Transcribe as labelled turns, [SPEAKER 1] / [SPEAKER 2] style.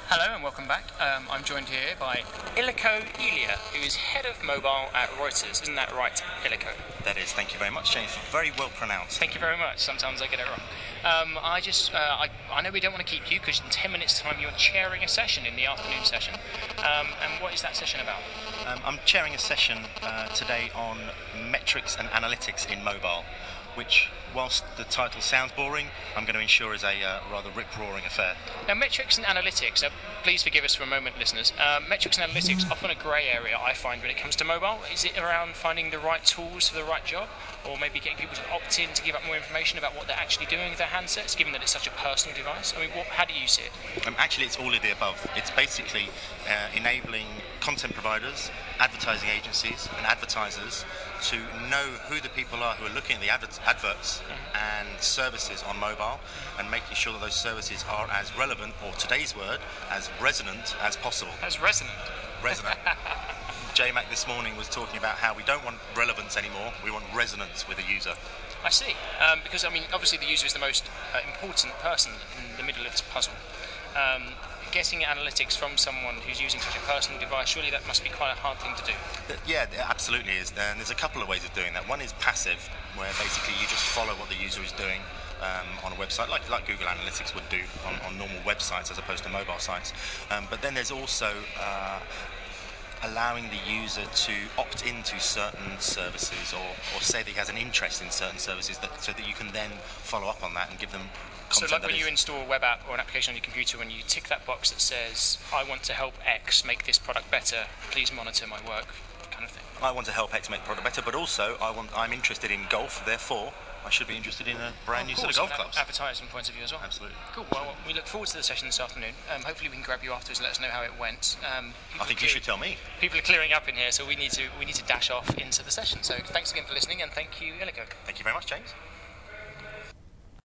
[SPEAKER 1] Hello and welcome back. I'm joined here by Iliko Elia, who is head of mobile at Reuters. Isn't that right, Iliko?
[SPEAKER 2] That is. Thank you very much, James. Very well pronounced.
[SPEAKER 1] Thank you very much. Sometimes I get it wrong. I know we don't want to keep you because in 10 minutes' time you're chairing a session in the afternoon session. And what is that session about?
[SPEAKER 2] I'm chairing a session today on metrics and analytics in mobile, which, whilst the title sounds boring, I'm going to ensure is a rather rip-roaring affair.
[SPEAKER 1] Now, metrics and analytics, please forgive us for a moment, listeners. Metrics and analytics, often a grey area, I find, when it comes to mobile. Is it around finding the right tools for the right job? Or maybe getting people to opt in to give up more information about what they're actually doing with their handsets, given that it's such a personal device? I mean, how do you see it?
[SPEAKER 2] Actually, it's all of the above. It's basically enabling content providers, advertising agencies and advertisers to know who the people are who are looking at the adverts and services on mobile, and making sure that those services are as relevant, or today's word, as resonant as possible.
[SPEAKER 1] As resonant?
[SPEAKER 2] Resonant. JMac this morning was talking about how we don't want relevance anymore, we want resonance with the user.
[SPEAKER 1] I see. Because, I mean, obviously the user is the most important person in the middle of this puzzle. Getting analytics from someone who's using such a personal device, surely that must be quite a hard thing to do.
[SPEAKER 2] Yeah, it absolutely is. And there's a couple of ways of doing that. One is passive, where basically you just follow what the user is doing on a website, like Google Analytics would do on normal websites as opposed to mobile sites. But then there's also allowing the user to opt into certain services, or say that he has an interest in certain services, so that you can then follow up on that and give them content.
[SPEAKER 1] So like when you install a web app or an application on your computer, when you tick that box that says, I want to help X make this product better, please monitor my work, kind of thing.
[SPEAKER 2] I want to help X make product better, but also I'm interested in golf, therefore I should be interested in a brand new set of golf clubs.
[SPEAKER 1] Advertising point of view as well.
[SPEAKER 2] Absolutely.
[SPEAKER 1] Cool. Well, we look forward to the session this afternoon. Hopefully we can grab you afterwards and let us know how it went.
[SPEAKER 2] I think you should tell me.
[SPEAKER 1] People are clearing up in here, so we need to dash off into the session. So thanks again for listening, and thank you, Iliko.
[SPEAKER 2] Thank you very much, James.